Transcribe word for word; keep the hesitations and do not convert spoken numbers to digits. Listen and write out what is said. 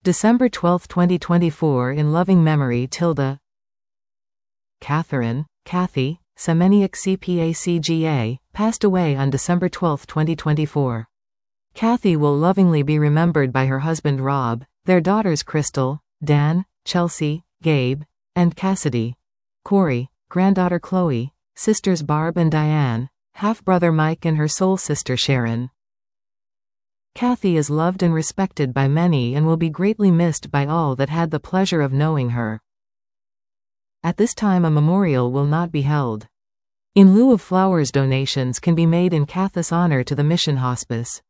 December twelfth twenty twenty-four. In loving memory Tilda Catherine, Kathy, Semeniuk C P A C G A, passed away on December twelfth twenty twenty-four. Kathy will lovingly be remembered by her husband Rob, their daughters Crystal, Dan, Chelsea, Gabe, and Cassidy, Corey, granddaughter Chloe, sisters Barb and Diane, half-brother Mike and her soul sister Sharon. Kathy is loved and respected by many and will be greatly missed by all that had the pleasure of knowing her. At this time a memorial will not be held. In lieu of flowers, donations can be made in Kathy's honor to the Mission Hospice.